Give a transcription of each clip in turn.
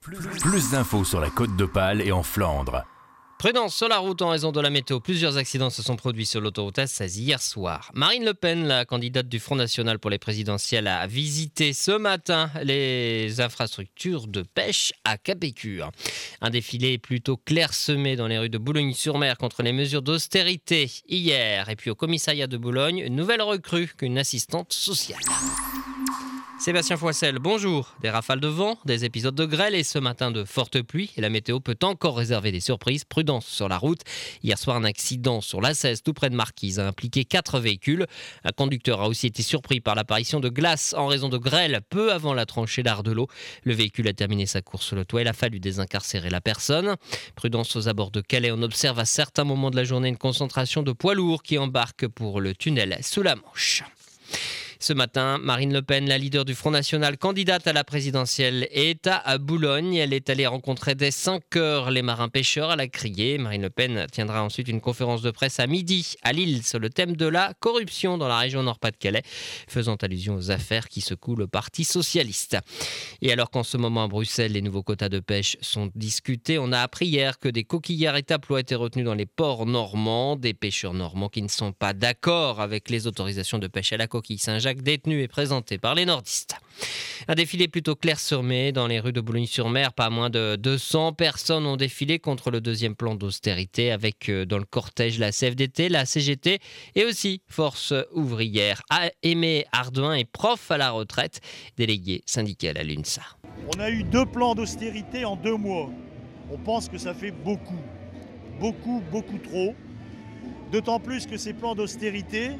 Plus d'infos sur la Côte d'Opale et en Flandre. Prudence sur la route en raison de la météo. Plusieurs accidents se sont produits sur l'autoroute A16 hier soir. Marine Le Pen, la candidate du Front National pour les présidentielles, a visité ce matin les infrastructures de pêche à Capécure. Un défilé plutôt clairsemé dans les rues de Boulogne-sur-Mer contre les mesures d'austérité hier. Et puis au commissariat de Boulogne, une nouvelle recrue qu'une assistante sociale. Sébastien Foissel, bonjour. Des rafales de vent, des épisodes de grêle et ce matin de fortes pluies. Et la météo peut encore réserver des surprises. Prudence sur la route. Hier soir, un accident sur l'A16 tout près de Marquise a impliqué 4 véhicules. Un conducteur a aussi été surpris par l'apparition de glace en raison de grêle peu avant la tranchée d'Ardelot. Le véhicule a terminé sa course sur le toit. Il a fallu désincarcérer la personne. Prudence aux abords de Calais. On observe à certains moments de la journée une concentration de poids lourds qui embarquent pour le tunnel sous la Manche. Ce matin, Marine Le Pen, la leader du Front National, candidate à la présidentielle, est à Boulogne. Elle est allée rencontrer dès 5 heures les marins-pêcheurs à la criée. Marine Le Pen tiendra ensuite une conférence de presse à midi à Lille sur le thème de la corruption dans la région Nord-Pas-de-Calais, faisant allusion aux affaires qui secouent le Parti socialiste. Et alors qu'en ce moment à Bruxelles, les nouveaux quotas de pêche sont discutés, on a appris hier que des coquillards et taplots étaient retenus dans les ports normands. Des pêcheurs normands qui ne sont pas d'accord avec les autorisations de pêche à la coquille Saint-Jacques détenu et présenté par les nordistes. Un défilé plutôt clairsemé dans les rues de Boulogne-sur-Mer. Pas moins de 200 personnes ont défilé contre le deuxième plan d'austérité avec dans le cortège la CFDT, la CGT et aussi Force ouvrière. Aimé Ardouin est prof à la retraite, délégué syndical à l'UNSA. On a eu 2 plans d'austérité en 2 mois. On pense que ça fait beaucoup trop. D'autant plus que ces plans d'austérité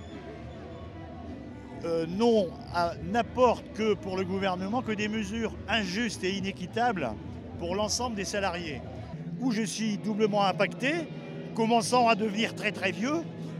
n'apporte que pour le gouvernement que des mesures injustes et inéquitables pour l'ensemble des salariés. Où je suis doublement impacté, commençant à devenir très très vieux,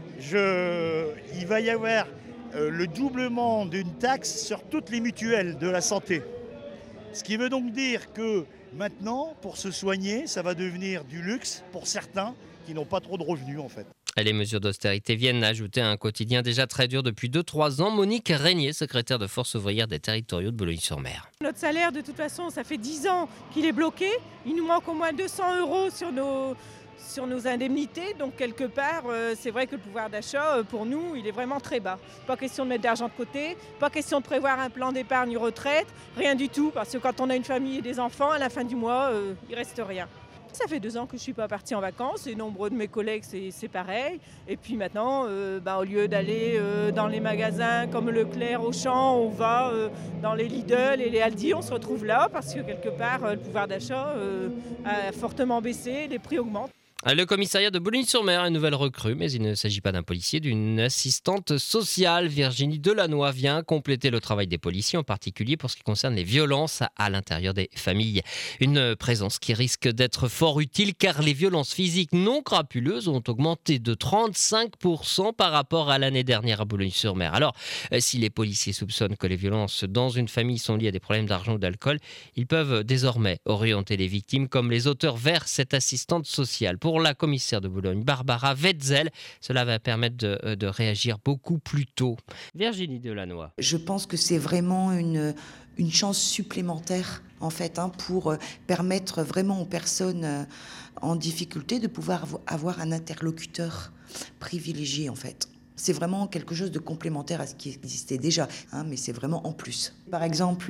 il va y avoir le doublement d'une taxe sur toutes les mutuelles de la santé. Ce qui veut donc dire que maintenant, pour se soigner, ça va devenir du luxe pour certains qui n'ont pas trop de revenus en fait. Les mesures d'austérité viennent ajouter à un quotidien déjà très dur depuis 2-3 ans. Monique Régnier, secrétaire de Force ouvrière des territoriaux de Boulogne-sur-Mer. Notre salaire, de toute façon, ça fait 10 ans qu'il est bloqué. Il nous manque au moins 200 € sur nos indemnités. Donc, quelque part, c'est vrai que le pouvoir d'achat, pour nous, il est vraiment très bas. Pas question de mettre d'argent de côté, pas question de prévoir un plan d'épargne retraite, rien du tout. Parce que quand on a une famille et des enfants, à la fin du mois, il reste rien. Ça fait 2 ans que je ne suis pas partie en vacances et nombreux de mes collègues, c'est pareil. Et puis maintenant, au lieu d'aller dans les magasins comme Leclerc, Auchan, on va dans les Lidl et les Aldi, on se retrouve là parce que quelque part, le pouvoir d'achat a fortement baissé, les prix augmentent. Le commissariat de Boulogne-sur-Mer, une nouvelle recrue, mais il ne s'agit pas d'un policier, d'une assistante sociale. Virginie Delannoy vient compléter le travail des policiers, en particulier pour ce qui concerne les violences à l'intérieur des familles. Une présence qui risque d'être fort utile car les violences physiques non crapuleuses ont augmenté de 35% par rapport à l'année dernière à Boulogne-sur-Mer. Alors, si les policiers soupçonnent que les violences dans une famille sont liées à des problèmes d'argent ou d'alcool, ils peuvent désormais orienter les victimes comme les auteurs vers cette assistante sociale. Pour la commissaire de Boulogne, Barbara Wetzel, cela va permettre de réagir beaucoup plus tôt. Virginie Delannoy. Je pense que c'est vraiment une chance supplémentaire en fait, pour permettre vraiment aux personnes en difficulté de pouvoir avoir un interlocuteur privilégié en fait. C'est vraiment quelque chose de complémentaire à ce qui existait déjà, mais c'est vraiment en plus. Par exemple,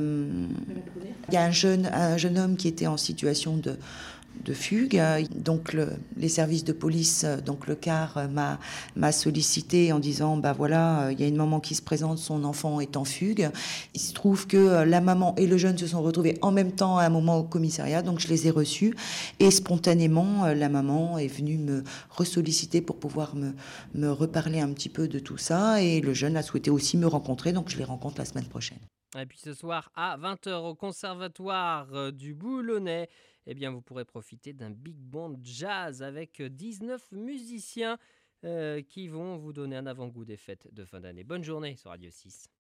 il y a un jeune homme qui était en situation de fugue. Donc les services de police, donc le CAR m'a sollicité en disant il y a une maman qui se présente, son enfant est en fugue. Il se trouve que la maman et le jeune se sont retrouvés en même temps à un moment au commissariat, donc je les ai reçus et spontanément la maman est venue me ressolliciter pour pouvoir me reparler un petit peu de tout ça et le jeune a souhaité aussi me rencontrer, donc je les rencontre la semaine prochaine. Et puis ce soir à 20h au Conservatoire du Boulonnais, vous pourrez profiter d'un big band jazz avec 19 musiciens qui vont vous donner un avant-goût des fêtes de fin d'année. Bonne journée sur Radio 6.